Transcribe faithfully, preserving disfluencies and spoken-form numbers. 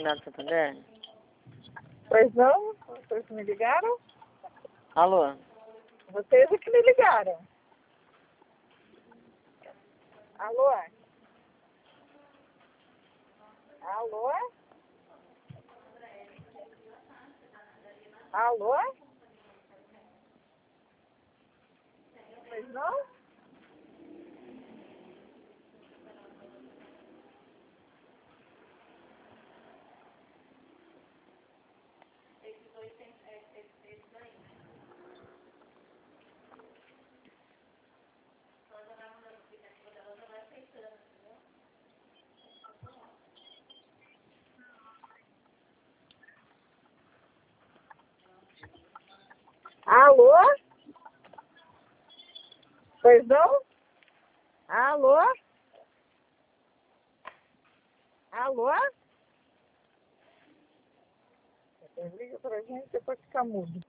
Finado Santander? Pois não? Vocês me ligaram? Alô? Vocês é que me ligaram. Alô? Alô? Alô? Pois não? Alô? Pois não? Alô? Alô? Liga pra gente depois fica mudo.